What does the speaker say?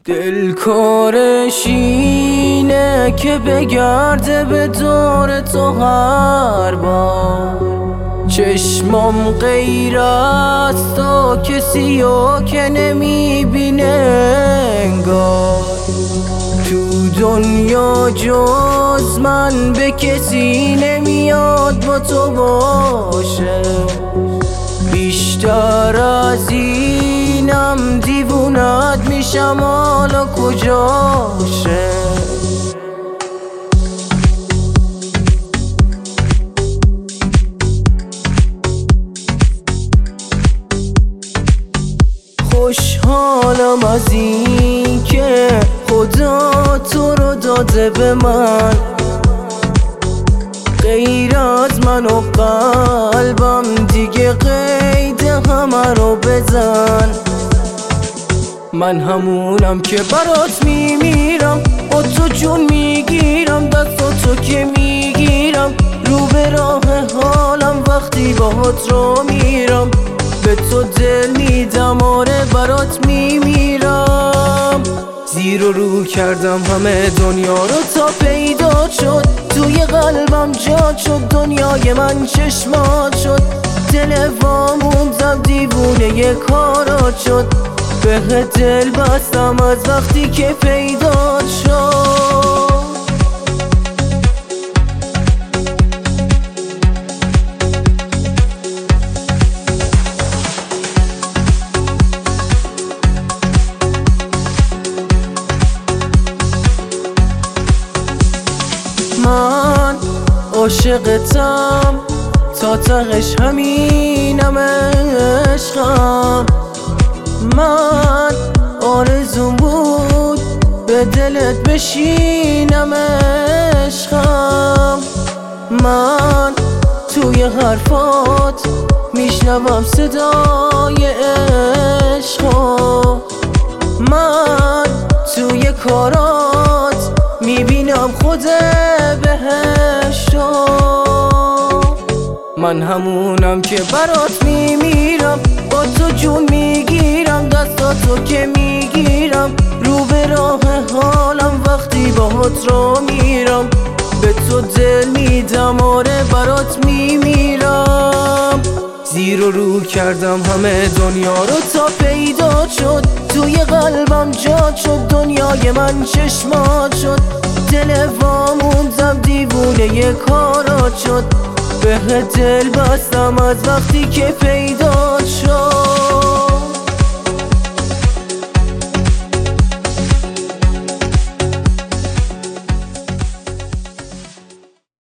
دلکارش اینه که بگرده به دور تو هر بار. چشمام غیر از تو کسیو که نمیبینه انگار. تو دنیا جز من به کسی نمیاد با تو باشه. بیشتر از اینم دیوونت میشم، حالا کجاشه؟ خوشحالم از این که خدا تو رو داده به من، غیر از من و قلبم دیگه قید همه رو بزن. من همونم که برات میمیرم، با تو جون میگیرم، دست تو که میگیرم رو به راه حالم. وقتی باهات رو میرم به تو دل میدم، آره برات میمیرم. زیر و رو کردم همه دنیا رو تا پیدا شد، توی قلبم جا شد، دنیای من چشمات شد. دل واموندم دیوونه یه کارات شد، به دل بستم از وقتی که پیدا شد. من عاشقتم تا تهش همینم عشقم. من آرزوم بود به دلت بشینم عشقم. من توی حرفات میشنوم صدای عشقو، من توی کارات میبینم خود بهشتو. من همونم که برات میمیرم، با تو جون میگیرم، دستاتو که میگیرم رو به راه حالم. وقتی باهات رو میرم به تو دل میدم، آره برات میمیرم. زیر و رو کردم همه دنیا رو تا پیدا شد، توی قلبم جا شد، دنیای من چشمات شد. دل واموندم دیوونه یه کارات شد، به دل بستم از وقتی که پیدا شد.